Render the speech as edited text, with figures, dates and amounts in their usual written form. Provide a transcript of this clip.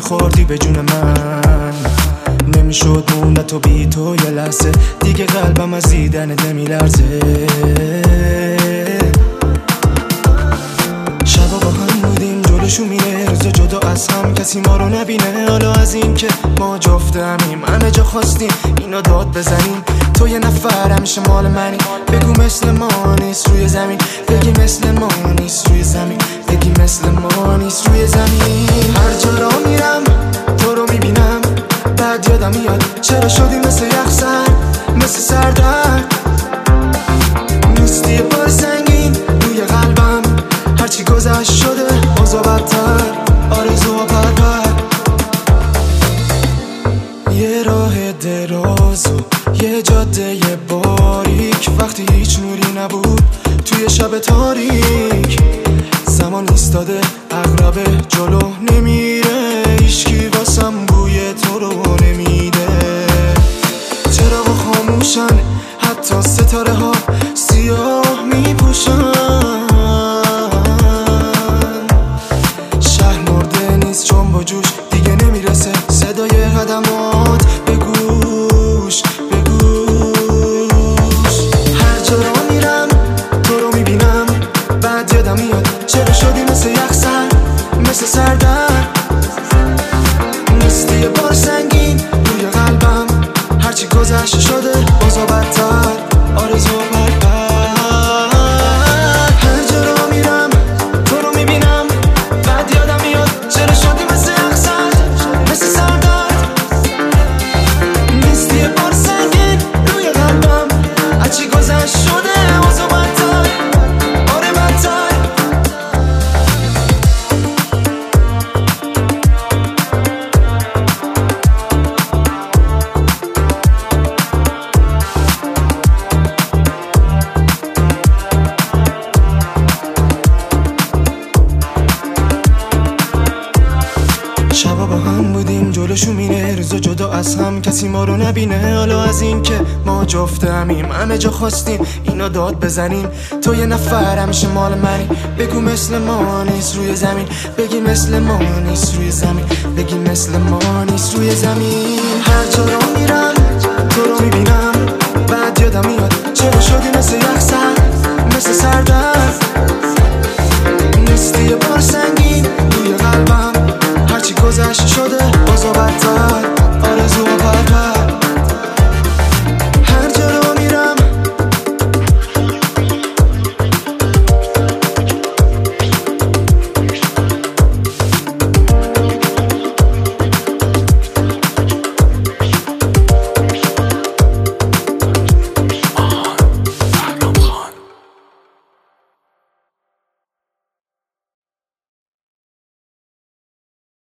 میخوردی به جون من، نمیشد موند تو بی تو یه لحظه دیگه، قلبم از دیدنت نمیلرزه. شبا با هم بودیم جلوشو میره روزا جدا از هم، کسی ما رو نبینه. حالا از این که ما جفتمیم همه جا خواستیم اینو داد بزنیم، تو یه نفر همیشه مال منی. بگو مثل ما نیست روی زمین، بگی مثل ما نیست روی زمین، بگی مثل ما نیست روی زمین. هر جا را میرم تو رو میبینم، بعد یادم میاد چرا شدی مثل یخزن، مثل سردرد. نیستی یه بار سنگین روی قلبم، هرچی گذشت شده اوضاع بدتر، آرزوها پرپر. یه راه دراز و یه جاده باریک، وقتی هیچ نوری نبود توی شب تاریک. زمان ایستاده عقرب جلو نمیره، هیچکی واسم بوی تو رو نمیده. چراغ خاموشن حتی ستاره ها سیاه میپوشن، شهر مرده نیست چون با جوش دیگه نمیرسه صدای قدمات به گوش به گوش. هر جا را میرم تو رو میبینم، بعد یادم میاد چرا شدی مثل یخزن، مثل سردرد. نیستی یه بار سنگین روی قلبم، هرچی گذشته شده اوضاع بدتر، آرزو پرپر. هر جا را میرم تو رو میبینم، بعد یادم میاد چرا شدی مثل یخزن، مثل سردرد. نیستی یه بار سنگین روی قلبم، هرچی گذشته شده اوضاع بدتر، آره بدتر. شبا با هم بودیم جلوشو میره روزا جدا از هم، کسی ما رو نبینه. حالا از این که ما جفتمیم همه جا خواستیم اینو داد بزنیم، تو یه نفر همیشه مال منی. بگو مثل ما نیست روی زمین، بگی مثل ما نیست روی زمین، بگی مثل ما نیست روی زمین. هر جا را میرم تو رو میبینم، بعد یادم میاد چرا شدی مثل یخزن، مثل سردرد. نیستی یه بار سنگین روی قلبم، هرچی گذشته شده اوضاع بدتر.